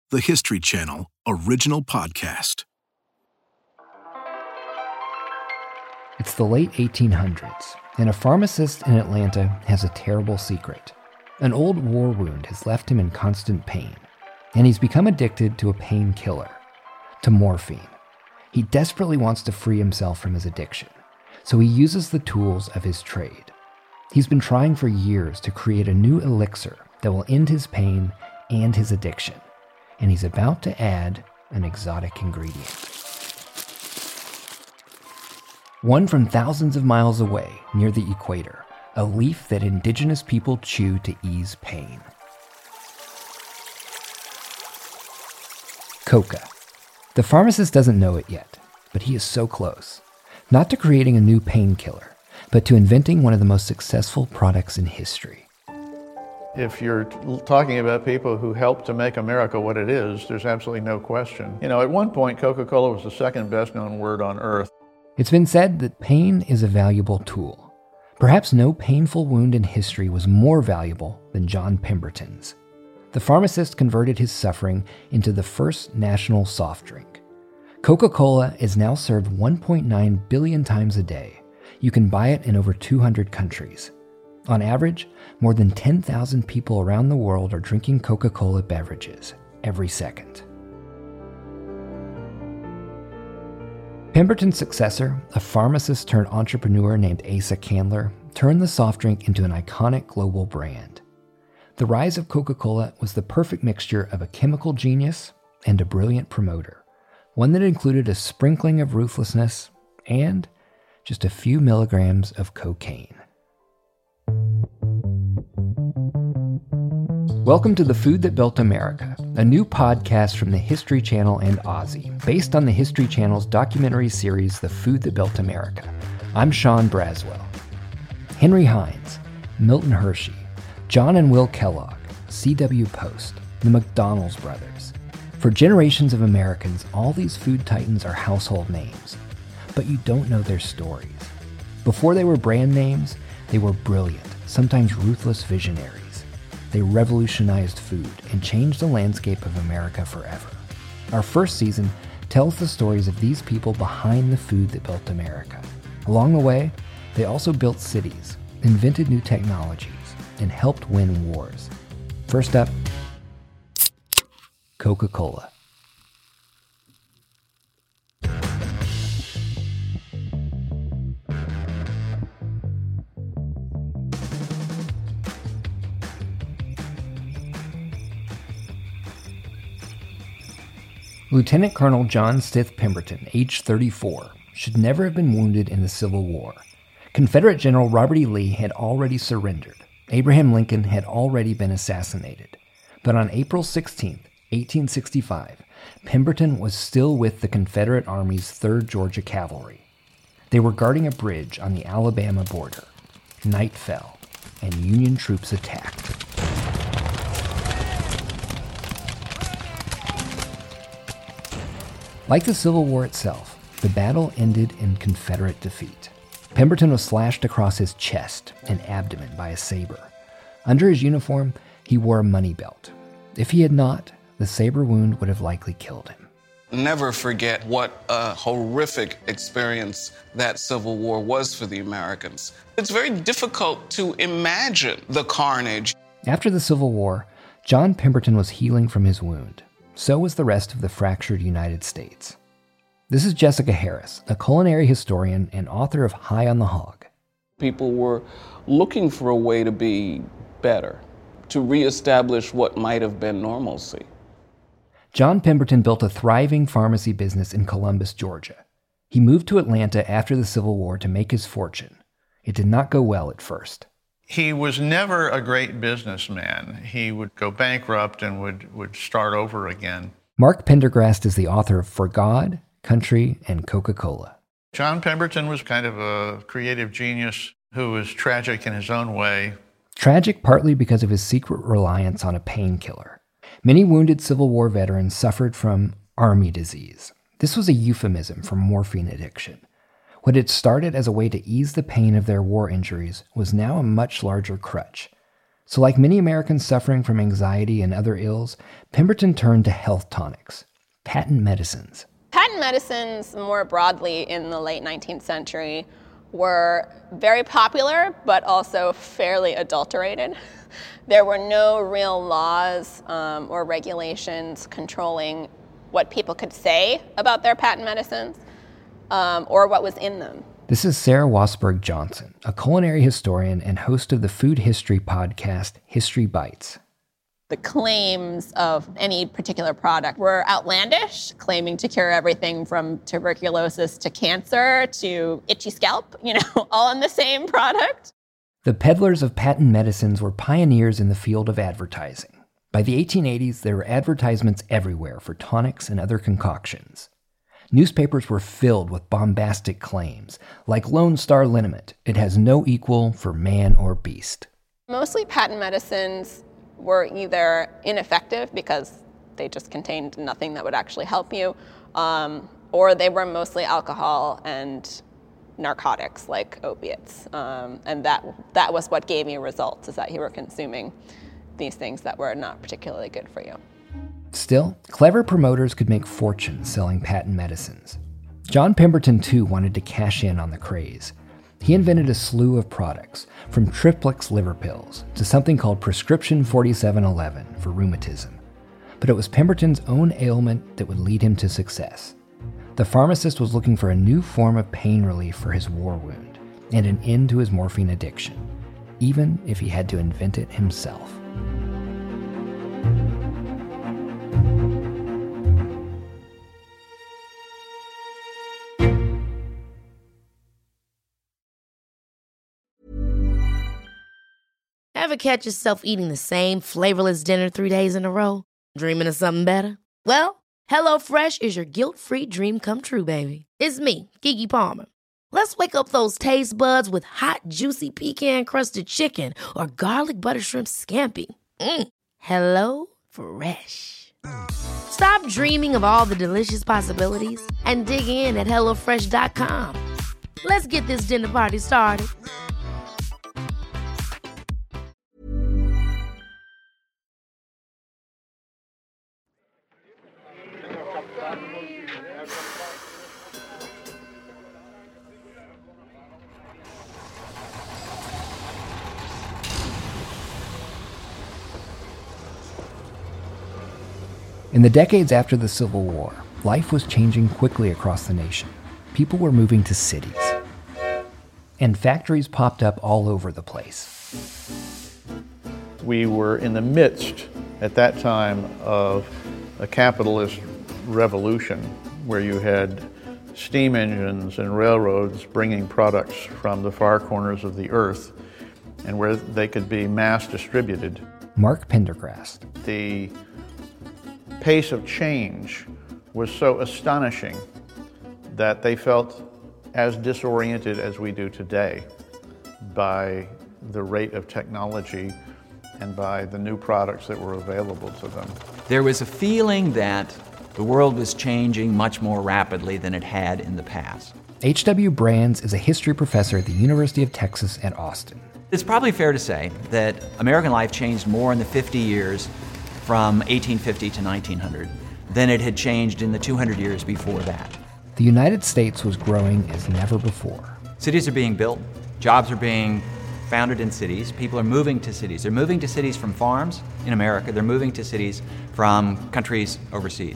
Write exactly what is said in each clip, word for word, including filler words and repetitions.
the History Channel original podcast. It's the late eighteen hundreds, and a pharmacist in Atlanta has a terrible secret. An old war wound has left him in constant pain, and he's become addicted to a painkiller, to morphine. He desperately wants to free himself from his addiction, so he uses the tools of his trade. He's been trying for years to create a new elixir that will end his pain and his addiction, and he's about to add an exotic ingredient. One from thousands of miles away, near the equator, a leaf that indigenous people chew to ease pain. Coca. The pharmacist doesn't know it yet, but he is so close. Not to creating a new painkiller, but to inventing one of the most successful products in history. If you're talking about people who helped to make America what it is, there's absolutely no question. You know, at one point, Coca-Cola was the second best known word on earth. It's been said that pain is a valuable tool. Perhaps no painful wound in history was more valuable than John Pemberton's. The pharmacist converted his suffering into the first national soft drink. Coca-Cola is now served one point nine billion times a day. You can buy it in over two hundred countries. On average, more than ten thousand people around the world are drinking Coca-Cola beverages every second. Pemberton's successor, a pharmacist turned entrepreneur named Asa Candler, turned the soft drink into an iconic global brand. The rise of Coca-Cola was the perfect mixture of a chemical genius and a brilliant promoter, one that included a sprinkling of ruthlessness and just a few milligrams of cocaine. Welcome to The Food That Built America, a new podcast from the History Channel and Ozzy, based on the History Channel's documentary series, The Food That Built America. I'm Sean Braswell. Henry Heinz, Milton Hershey, John and Will Kellogg, C W Post, the McDonald's brothers. For generations of Americans, all these food titans are household names, but you don't know their stories. Before they were brand names, they were brilliant, sometimes ruthless visionaries. They revolutionized food and changed the landscape of America forever. Our first season tells the stories of these people behind the food that built America. Along the way, they also built cities, invented new technologies, and helped win wars. First up, Coca-Cola. Lieutenant Colonel John Stith Pemberton, age thirty-four, should never have been wounded in the Civil War. Confederate General Robert E. Lee had already surrendered. Abraham Lincoln had already been assassinated. But on April sixteenth, eighteen sixty-five, Pemberton was still with the Confederate Army's third Georgia Cavalry. They were guarding a bridge on the Alabama border. Night fell, and Union troops attacked. Like the Civil War itself, the battle ended in Confederate defeat. Pemberton was slashed across his chest and abdomen by a saber. Under his uniform, he wore a money belt. If he had not, the saber wound would have likely killed him. Never forget what a horrific experience that Civil War was for the Americans. It's very difficult to imagine the carnage. After the Civil War, John Pemberton was healing from his wound. So was the rest of the fractured United States. This is Jessica Harris, a culinary historian and author of High on the Hog. People were looking for a way to be better, to reestablish what might have been normalcy. John Pemberton built a thriving pharmacy business in Columbus, Georgia. He moved to Atlanta after the Civil War to make his fortune. It did not go well at first. He was never a great businessman. He would go bankrupt and would, would start over again. Mark Pendergrast is the author of For God, Country, and Coca-Cola. John Pemberton was kind of a creative genius who was tragic in his own way. Tragic partly because of his secret reliance on a painkiller. Many wounded Civil War veterans suffered from army disease. This was a euphemism for morphine addiction. What had started as a way to ease the pain of their war injuries was now a much larger crutch. So like many Americans suffering from anxiety and other ills, Pemberton turned to health tonics, patent medicines. Patent medicines, more broadly in the late nineteenth century, were very popular, but also fairly adulterated. There were no real laws um, or regulations controlling what people could say about their patent medicines um, or what was in them. This is Sarah Wasberg Johnson, a culinary historian and host of the food history podcast, History Bites. The claims of any particular product were outlandish, claiming to cure everything from tuberculosis to cancer to itchy scalp, you know, all in the same product. The peddlers of patent medicines were pioneers in the field of advertising. By the eighteen eighties, there were advertisements everywhere for tonics and other concoctions. Newspapers were filled with bombastic claims, like Lone Star Liniment, it has no equal for man or beast. Mostly patent medicines were either ineffective because they just contained nothing that would actually help you, um, or they were mostly alcohol and narcotics like opiates. Um, and that that was what gave you results, is that you were consuming these things that were not particularly good for you. Still, clever promoters could make fortunes selling patent medicines. John Pemberton, too, wanted to cash in on the craze. He invented a slew of products, from Triplex liver pills to something called Prescription forty-seven eleven for rheumatism. But it was Pemberton's own ailment that would lead him to success. The pharmacist was looking for a new form of pain relief for his war wound and an end to his morphine addiction, even if he had to invent it himself. Ever catch yourself eating the same flavorless dinner three days in a row? Dreaming of something better? Well, HelloFresh is your guilt-free dream come true, baby. It's me, Keke Palmer. Let's wake up those taste buds with hot, juicy pecan-crusted chicken or garlic butter shrimp scampi. Mm. Hello Fresh. Stop dreaming of all the delicious possibilities and dig in at hello fresh dot com. Let's get this dinner party started. In the decades after the Civil War, life was changing quickly across the nation. People were moving to cities. And factories popped up all over the place. We were in the midst, at that time, of a capitalist revolution where you had steam engines and railroads bringing products from the far corners of the earth and where they could be mass distributed. Mark Pendergrast. The pace of change was so astonishing that they felt as disoriented as we do today by the rate of technology and by the new products that were available to them. There was a feeling that the world was changing much more rapidly than it had in the past. H W Brands is a history professor at the University of Texas at Austin. It's probably fair to say that American life changed more in the fifty years from eighteen fifty to nineteen hundred than it had changed in the two hundred years before that. The United States was growing as never before. Cities are being built, jobs are being founded in cities, people are moving to cities. They're moving to cities from farms in America, they're moving to cities from countries overseas.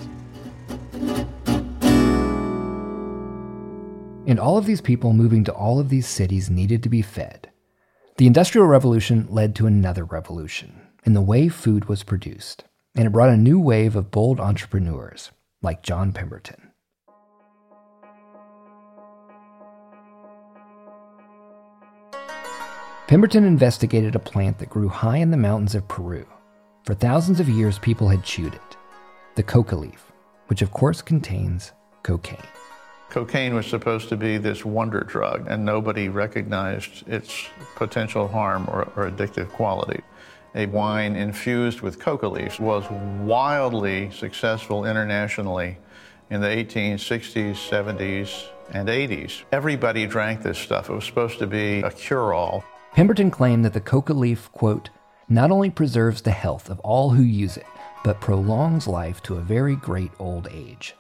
And all of these people moving to all of these cities needed to be fed. The Industrial Revolution led to another revolution in the way food was produced, and it brought a new wave of bold entrepreneurs like John Pemberton. Pemberton investigated a plant that grew high in the mountains of Peru. For thousands of years, people had chewed it, the coca leaf, which of course contains cocaine. Cocaine was supposed to be this wonder drug, and nobody recognized its potential harm or, or addictive quality. A wine infused with coca leaves was wildly successful internationally in the eighteen sixties, seventies, and eighties. Everybody drank this stuff. It was supposed to be a cure-all. Pemberton claimed that the coca leaf, quote, not only preserves the health of all who use it, but prolongs life to a very great old age.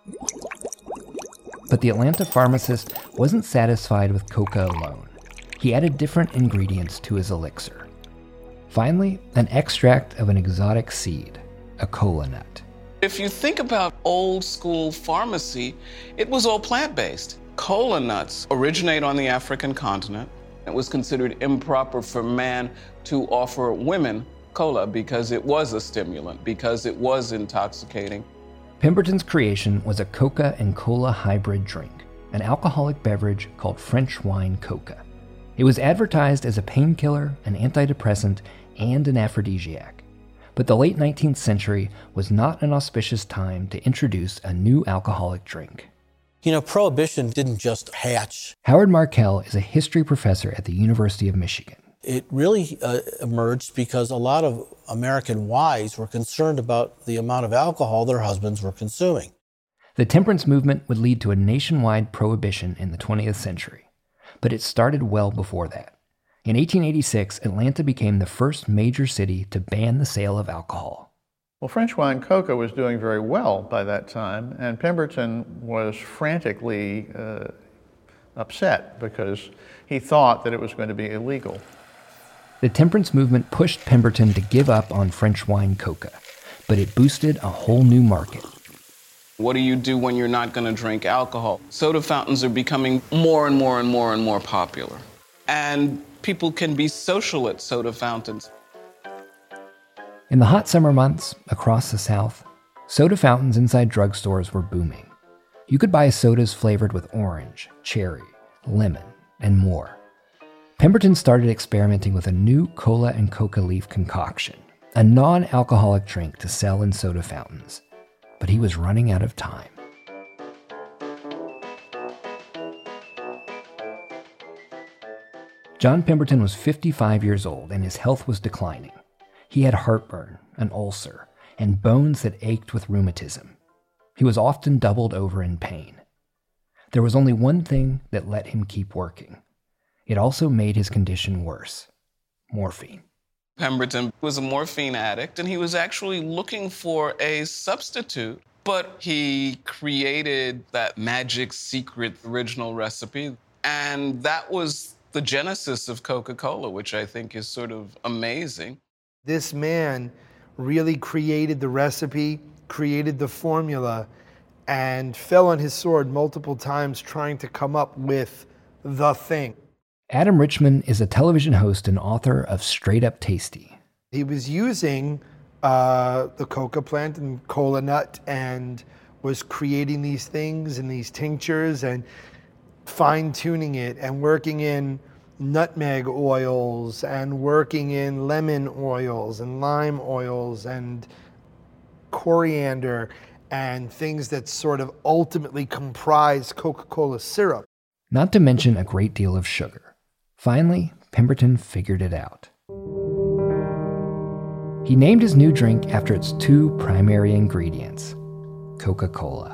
But the Atlanta pharmacist wasn't satisfied with coca alone. He added different ingredients to his elixir. Finally, an extract of an exotic seed, a cola nut. If you think about old school pharmacy, it was all plant-based. Cola nuts originate on the African continent. It was considered improper for man to offer women cola because it was a stimulant, because it was intoxicating. Pemberton's creation was a coca and cola hybrid drink, an alcoholic beverage called French wine coca. It was advertised as a painkiller, an antidepressant, and an aphrodisiac. But the late nineteenth century was not an auspicious time to introduce a new alcoholic drink. You know, Prohibition didn't just hatch. Howard Markel is a history professor at the University of Michigan. It really uh, emerged because a lot of American wives were concerned about the amount of alcohol their husbands were consuming. The temperance movement would lead to a nationwide prohibition in the twentieth century, but it started well before that. In eighteen eighty-six, Atlanta became the first major city to ban the sale of alcohol. Well, French wine coca was doing very well by that time, and Pemberton was frantically uh, upset because he thought that it was going to be illegal. The temperance movement pushed Pemberton to give up on French wine coca, but it boosted a whole new market. What do you do when you're not going to drink alcohol? Soda fountains are becoming more and more and more and more popular. And people can be social at soda fountains. In the hot summer months across the South, soda fountains inside drugstores were booming. You could buy sodas flavored with orange, cherry, lemon, and more. Pemberton started experimenting with a new cola and coca leaf concoction, a non-alcoholic drink to sell in soda fountains. But he was running out of time. John Pemberton was fifty-five years old and his health was declining. He had heartburn, an ulcer, and bones that ached with rheumatism. He was often doubled over in pain. There was only one thing that let him keep working. It also made his condition worse: morphine. Pemberton was a morphine addict, and he was actually looking for a substitute, but he created that magic secret original recipe, and that was the genesis of Coca-Cola, which I think is sort of amazing. This man really created the recipe, created the formula, and fell on his sword multiple times trying to come up with the thing. Adam Richman is a television host and author of Straight Up Tasty. He was using uh, the coca plant and cola nut and was creating these things and these tinctures and fine-tuning it and working in nutmeg oils and working in lemon oils and lime oils and coriander and things that sort of ultimately comprise Coca-Cola syrup. Not to mention a great deal of sugar. Finally, Pemberton figured it out. He named his new drink after its two primary ingredients: Coca-Cola.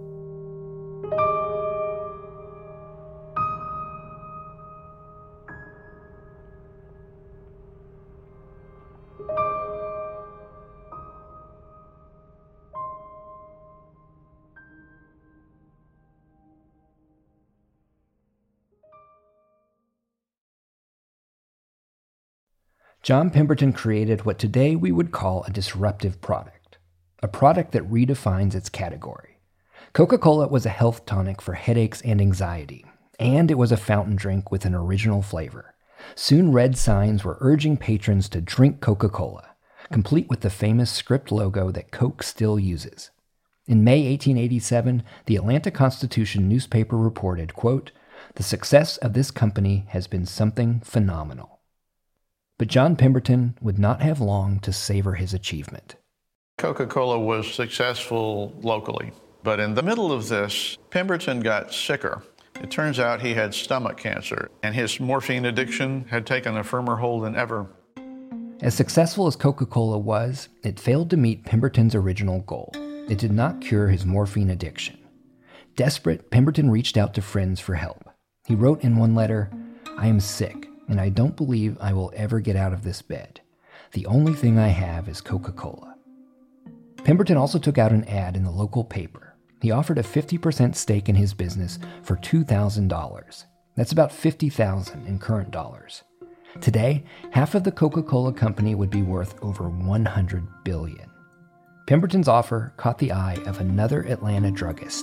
John Pemberton created what today we would call a disruptive product, a product that redefines its category. Coca-Cola was a health tonic for headaches and anxiety, and it was a fountain drink with an original flavor. Soon red signs were urging patrons to drink Coca-Cola, complete with the famous script logo that Coke still uses. In May eighteen eighty-seven, the Atlanta Constitution newspaper reported, quote, "The success of this company has been something phenomenal." But John Pemberton would not have long to savor his achievement. Coca-Cola was successful locally, but in the middle of this, Pemberton got sicker. It turns out he had stomach cancer, and his morphine addiction had taken a firmer hold than ever. As successful as Coca-Cola was, it failed to meet Pemberton's original goal. It did not cure his morphine addiction. Desperate, Pemberton reached out to friends for help. He wrote in one letter, "I am sick, and I don't believe I will ever get out of this bed. The only thing I have is Coca-Cola. Pemberton also took out an ad in the local paper. He offered a fifty percent stake in his business for two thousand dollars. That's about fifty thousand dollars in current dollars. Today, half of the Coca-Cola company would be worth over one hundred billion dollars. Pemberton's offer caught the eye of another Atlanta druggist.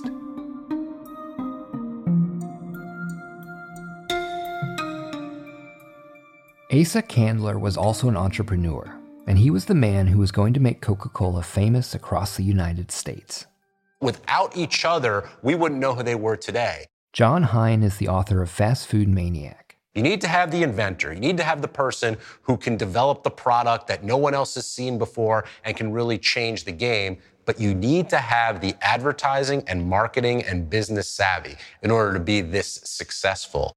Asa Candler was also an entrepreneur, and he was the man who was going to make Coca-Cola famous across the United States. Without each other, we wouldn't know who they were today. John Hein is the author of Fast Food Maniac. You need to have the inventor. You need to have the person who can develop the product that no one else has seen before and can really change the game. But you need to have the advertising and marketing and business savvy in order to be this successful.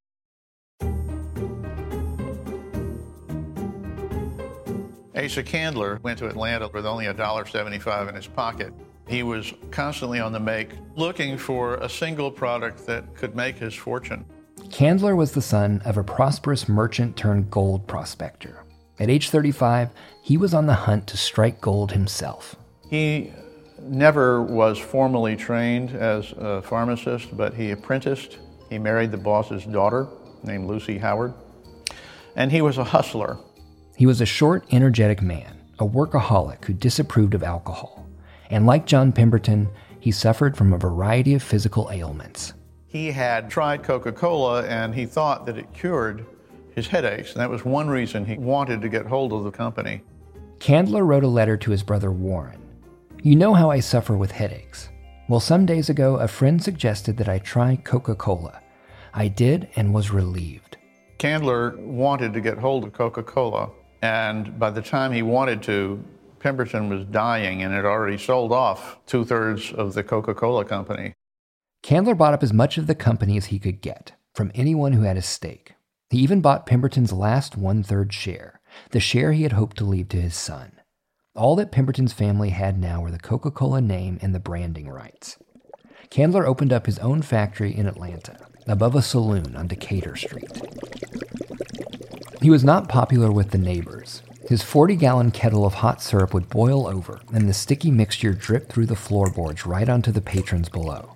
Asa Candler went to Atlanta with only one dollar seventy-five in his pocket. He was constantly on the make, looking for a single product that could make his fortune. Candler was the son of a prosperous merchant turned gold prospector. At age thirty-five, he was on the hunt to strike gold himself. He never was formally trained as a pharmacist, but he apprenticed. He married the boss's daughter, named Lucy Howard, and he was a hustler. He was a short, energetic man, a workaholic who disapproved of alcohol. And like John Pemberton, he suffered from a variety of physical ailments. He had tried Coca-Cola and he thought that it cured his headaches, and that was one reason he wanted to get hold of the company. Candler wrote a letter to his brother Warren. You know how I suffer with headaches. Well, some days ago, a friend suggested that I try Coca-Cola. I did and was relieved. Candler wanted to get hold of Coca-Cola, and by the time he wanted to, Pemberton was dying and had already sold off two-thirds of the Coca-Cola company. Candler bought up as much of the company as he could get, from anyone who had a stake. He even bought Pemberton's last one-third share, the share he had hoped to leave to his son. All that Pemberton's family had now were the Coca-Cola name and the branding rights. Candler opened up his own factory in Atlanta, above a saloon on Decatur Street. He was not popular with the neighbors. His forty-gallon kettle of hot syrup would boil over, and the sticky mixture dripped through the floorboards right onto the patrons below.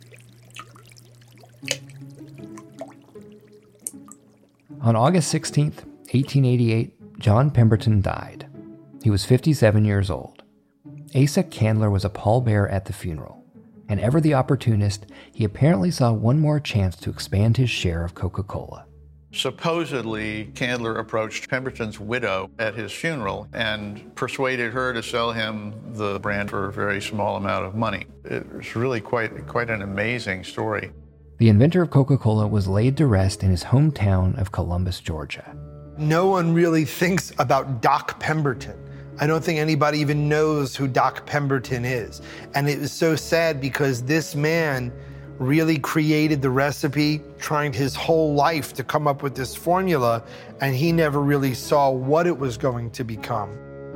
On August sixteenth, eighteen eighty-eight, John Pemberton died. He was fifty-seven years old. Asa Candler was a pallbearer at the funeral, and ever the opportunist, he apparently saw one more chance to expand his share of Coca-Cola. Supposedly, Candler approached Pemberton's widow at his funeral and persuaded her to sell him the brand for a very small amount of money. It was really quite, quite an amazing story. The inventor of Coca-Cola was laid to rest in his hometown of Columbus, Georgia. No one really thinks about Doc Pemberton. I don't think anybody even knows who Doc Pemberton is. And it was so sad because this man really created the recipe, trying his whole life to come up with this formula, and he never really saw what it was going to become.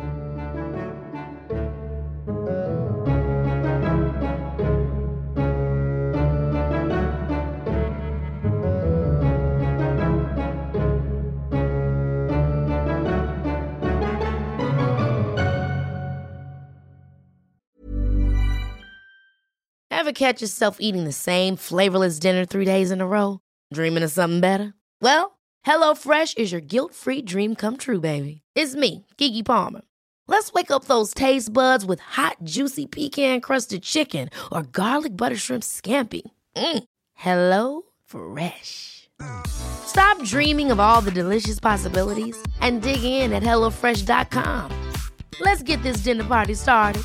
Ever catch yourself eating the same flavorless dinner three days in a row? Dreaming of something better? Well, HelloFresh is your guilt-free dream come true, baby. It's me, Keke Palmer. Let's wake up those taste buds with hot, juicy pecan-crusted chicken or garlic butter shrimp scampi. Mm. Hello Fresh. Stop dreaming of all the delicious possibilities and dig in at hello fresh dot com. Let's get this dinner party started.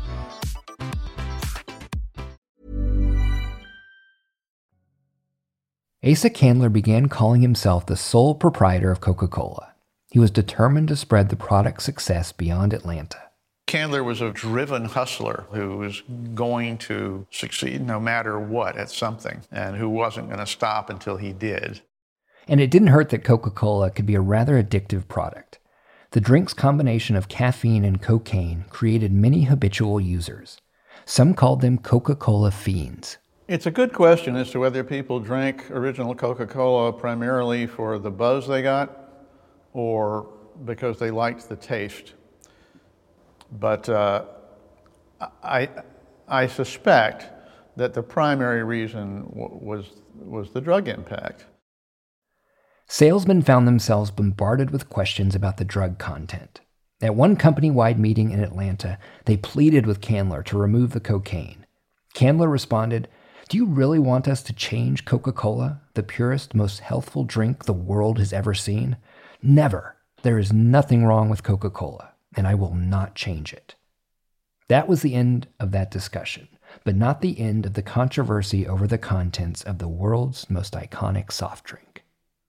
Asa Candler began calling himself the sole proprietor of Coca-Cola. He was determined to spread the product's success beyond Atlanta. Candler was a driven hustler who was going to succeed no matter what at something, and who wasn't going to stop until he did. And it didn't hurt that Coca-Cola could be a rather addictive product. The drink's combination of caffeine and cocaine created many habitual users. Some called them Coca-Cola fiends. It's a good question as to whether people drank original Coca-Cola primarily for the buzz they got or because they liked the taste. But uh, I, I suspect that the primary reason w- was, was the drug impact. Salesmen found themselves bombarded with questions about the drug content. At one company-wide meeting in Atlanta, they pleaded with Candler to remove the cocaine. Candler responded, "Do you really want us to change Coca-Cola, the purest, most healthful drink the world has ever seen? Never. There is nothing wrong with Coca-Cola, and I will not change it." That was the end of that discussion, but not the end of the controversy over the contents of the world's most iconic soft drink.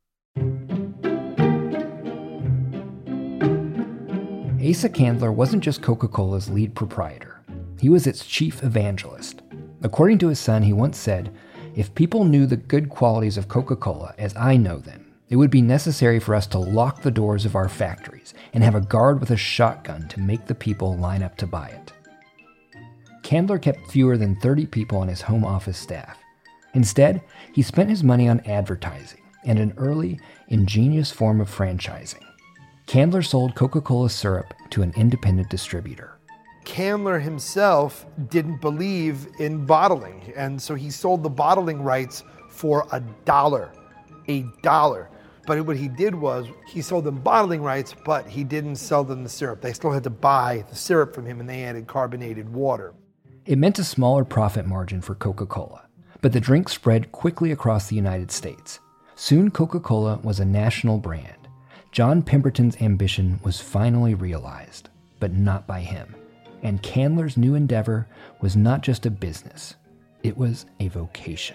Asa Candler wasn't just Coca-Cola's lead proprietor. He was its chief evangelist. According to his son, he once said, "If people knew the good qualities of Coca-Cola as I know them, it would be necessary for us to lock the doors of our factories and have a guard with a shotgun to make the people line up to buy it." Candler kept fewer than thirty people on his home office staff. Instead, he spent his money on advertising and an early, ingenious form of franchising. Candler sold Coca-Cola syrup to an independent distributor. Candler himself didn't believe in bottling, and so he sold the bottling rights for a dollar. A dollar. But what he did was, he sold them bottling rights, but he didn't sell them the syrup. They still had to buy the syrup from him, and they added carbonated water. It meant a smaller profit margin for Coca-Cola, but the drink spread quickly across the United States. Soon Coca-Cola was a national brand. John Pemberton's ambition was finally realized, but not by him. And Candler's new endeavor was not just a business, it was a vocation.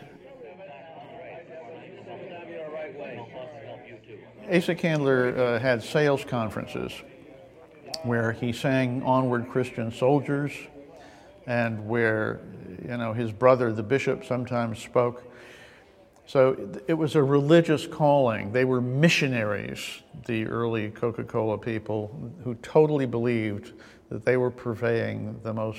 Asa Candler uh, had sales conferences where he sang "Onward Christian Soldiers," and where, you know, his brother, the bishop, sometimes spoke. So it was a religious calling. They were missionaries, the early Coca-Cola people, who totally believed that they were purveying the most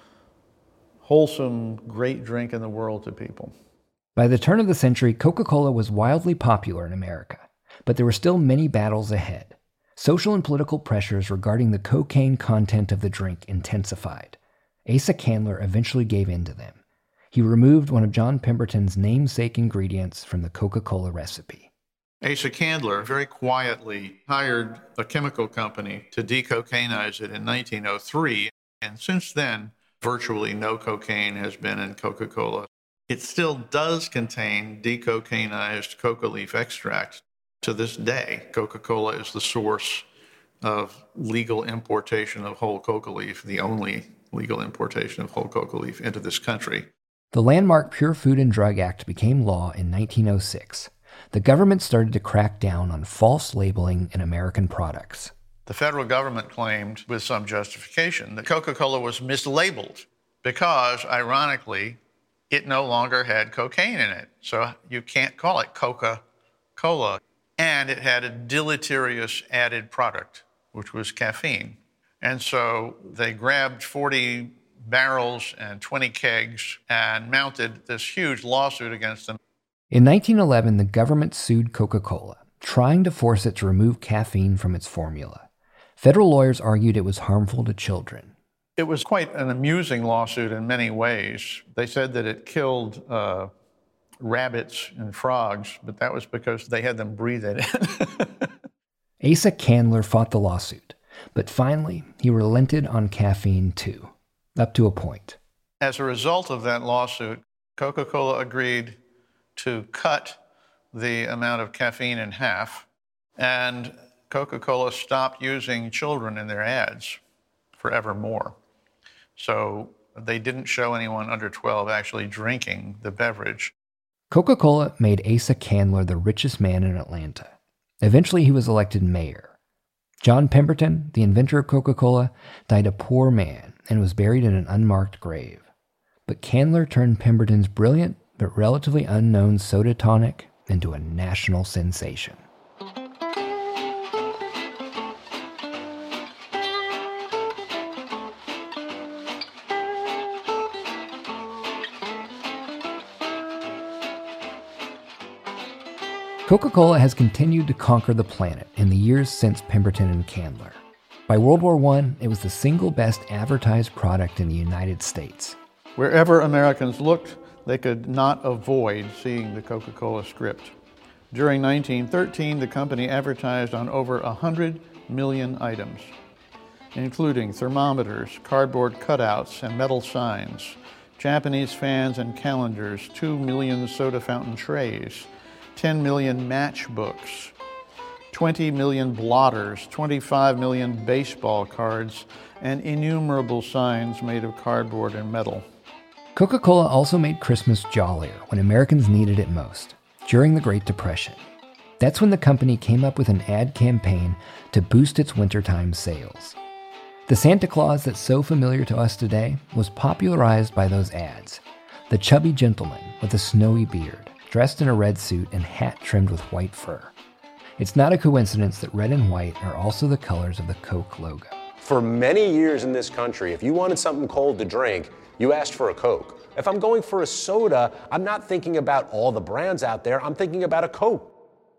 wholesome, great drink in the world to people. By the turn of the century, Coca-Cola was wildly popular in America, but there were still many battles ahead. Social and political pressures regarding the cocaine content of the drink intensified. Asa Candler eventually gave in to them. He removed one of John Pemberton's namesake ingredients from the Coca-Cola recipe. Asa Candler very quietly hired a chemical company to decocainize it in nineteen oh three, and since then, virtually no cocaine has been in Coca-Cola. It still does contain decocainized coca leaf extract. To this day, Coca-Cola is the source of legal importation of whole coca leaf, the only legal importation of whole coca leaf into this country. The landmark Pure Food and Drug Act became law in nineteen oh six. The government started to crack down on false labeling in American products. The federal government claimed, with some justification, that Coca-Cola was mislabeled because, ironically, it no longer had cocaine in it. So you can't call it Coca-Cola. And it had a deleterious added product, which was caffeine. And so they grabbed forty barrels and twenty kegs and mounted this huge lawsuit against them. In nineteen eleven, the government sued Coca-Cola, trying to force it to remove caffeine from its formula. Federal lawyers argued it was harmful to children. It was quite an amusing lawsuit in many ways. They said that it killed uh, rabbits and frogs, but that was because they had them breathe it in. Asa Candler fought the lawsuit, but finally he relented on caffeine too. Up to a point. As a result of that lawsuit, Coca-Cola agreed to cut the amount of caffeine in half, and Coca-Cola stopped using children in their ads forevermore. So they didn't show anyone under twelve actually drinking the beverage. Coca-Cola made Asa Candler the richest man in Atlanta. Eventually he was elected mayor. John Pemberton, the inventor of Coca-Cola, died a poor man and was buried in an unmarked grave. But Candler turned Pemberton's brilliant but relatively unknown soda tonic into a national sensation. Coca-Cola has continued to conquer the planet in the years since Pemberton and Candler. By World War One, it was the single best advertised product in the United States. Wherever Americans looked, they could not avoid seeing the Coca-Cola script. During nineteen thirteen, the company advertised on over one hundred million items, including thermometers, cardboard cutouts, and metal signs, Japanese fans and calendars, two million soda fountain trays, ten million matchbooks, twenty million blotters, twenty-five million baseball cards, and innumerable signs made of cardboard and metal. Coca-Cola also made Christmas jollier when Americans needed it most, during the Great Depression. That's when the company came up with an ad campaign to boost its wintertime sales. The Santa Claus that's so familiar to us today was popularized by those ads. The chubby gentleman with a snowy beard, dressed in a red suit and hat trimmed with white fur. It's not a coincidence that red and white are also the colors of the Coke logo. For many years in this country, if you wanted something cold to drink, you asked for a Coke. If I'm going for a soda, I'm not thinking about all the brands out there, I'm thinking about a Coke.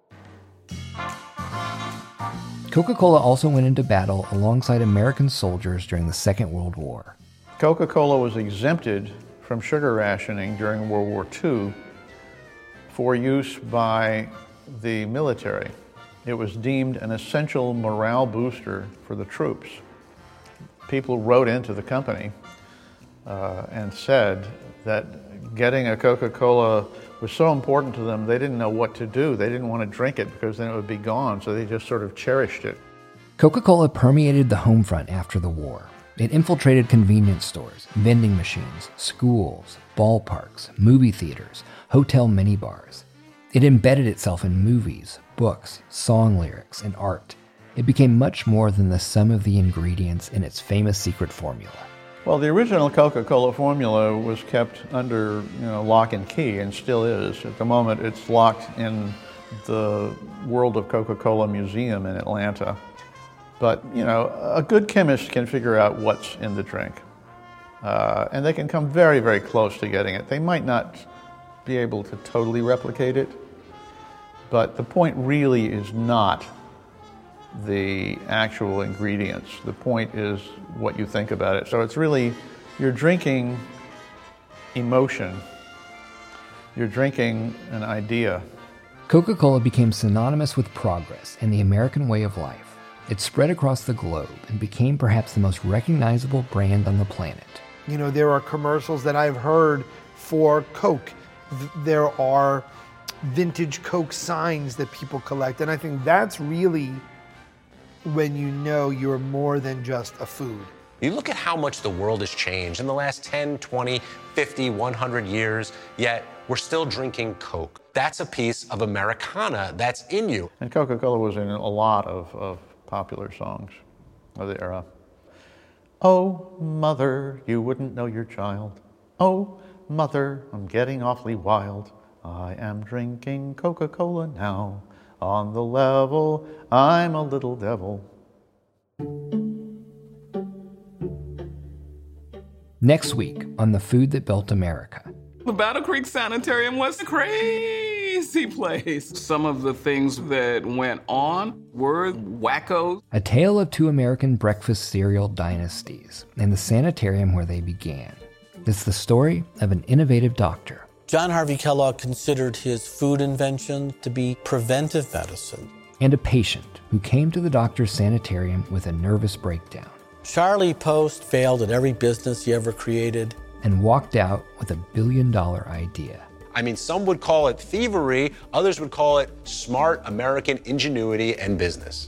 Coca-Cola also went into battle alongside American soldiers during the Second World War. Coca-Cola was exempted from sugar rationing during World War Two for use by the military. It was deemed an essential morale booster for the troops. People wrote into the company uh, and said that getting a Coca-Cola was so important to them, they didn't know what to do. They didn't want to drink it because then it would be gone, so they just sort of cherished it. Coca-Cola permeated the home front after the war. It infiltrated convenience stores, vending machines, schools, ballparks, movie theaters, hotel minibars. It embedded itself in movies, books, song lyrics, and art. It became much more than the sum of the ingredients in its famous secret formula. Well, the original Coca-Cola formula was kept under, you know, lock and key, and still is. At the moment, it's locked in the World of Coca-Cola Museum in Atlanta. But, you know, a good chemist can figure out what's in the drink. Uh, and they can come very, very close to getting it. They might not be able to totally replicate it, but the point really is not the actual ingredients. The point is what you think about it. So it's really, you're drinking emotion. You're drinking an idea. Coca-Cola became synonymous with progress and the American way of life. It spread across the globe and became perhaps the most recognizable brand on the planet. You know, there are commercials that I've heard for Coke. There are vintage Coke signs that people collect. And I think that's really when you know you're more than just a food. You look at how much the world has changed in the last ten, twenty, fifty, one hundred years, yet we're still drinking Coke. That's a piece of Americana that's in you. And Coca-Cola was in a lot of, of popular songs of the era. Oh, mother, you wouldn't know your child. Oh, mother, I'm getting awfully wild. I am drinking Coca-Cola now. On the level, I'm a little devil. Next week on The Food That Built America. The Battle Creek Sanitarium was a crazy place. Some of the things that went on were wackos. A tale of two American breakfast cereal dynasties and the sanitarium where they began. It's the story of an innovative doctor. John Harvey Kellogg considered his food invention to be preventive medicine. And a patient who came to the doctor's sanitarium with a nervous breakdown. Charlie Post failed at every business he ever created. And walked out with a billion dollar idea. I mean, some would call it thievery, others would call it smart American ingenuity and business.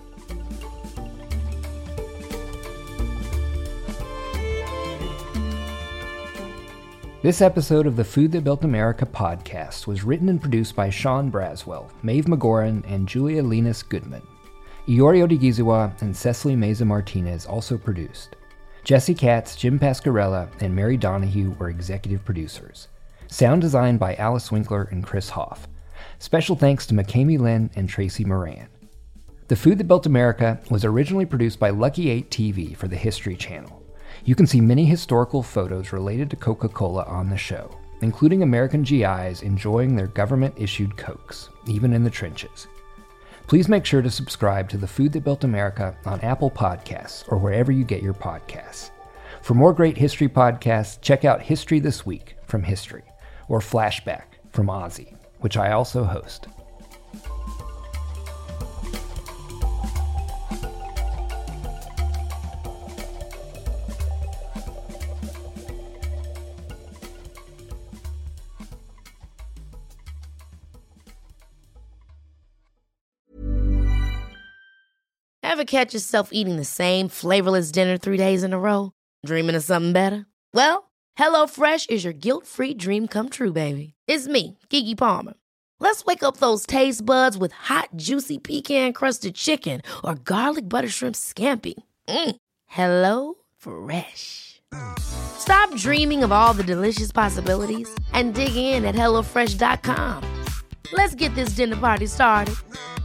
This episode of the Food That Built America podcast was written and produced by Sean Braswell, Maeve McGoran, and Julia Linus Goodman. Iori Odigizuwa and Cecily Meza Martinez also produced. Jesse Katz, Jim Pascarella, and Mary Donahue were executive producers. Sound design by Alice Winkler and Chris Hoff. Special thanks to McKamey Lynn and Tracy Moran. The Food That Built America was originally produced by Lucky eight T V for the History Channel. You can see many historical photos related to Coca-Cola on the show. including American G Is enjoying their government-issued Cokes, even in the trenches. Please make sure to subscribe to The Food That Built America on Apple Podcasts or wherever you get your podcasts. For more great history podcasts, check out History This Week from History, or Flashback from Ozzy, which I also host. Ever catch yourself eating the same flavorless dinner three days in a row? Dreaming of something better? Well, HelloFresh is your guilt-free dream come true, baby. It's me, Keke Palmer. Let's wake up those taste buds with hot, juicy pecan-crusted chicken or garlic butter shrimp scampi. Mm. Hello Fresh. Stop dreaming of all the delicious possibilities and dig in at HelloFresh dot com. Let's get this dinner party started.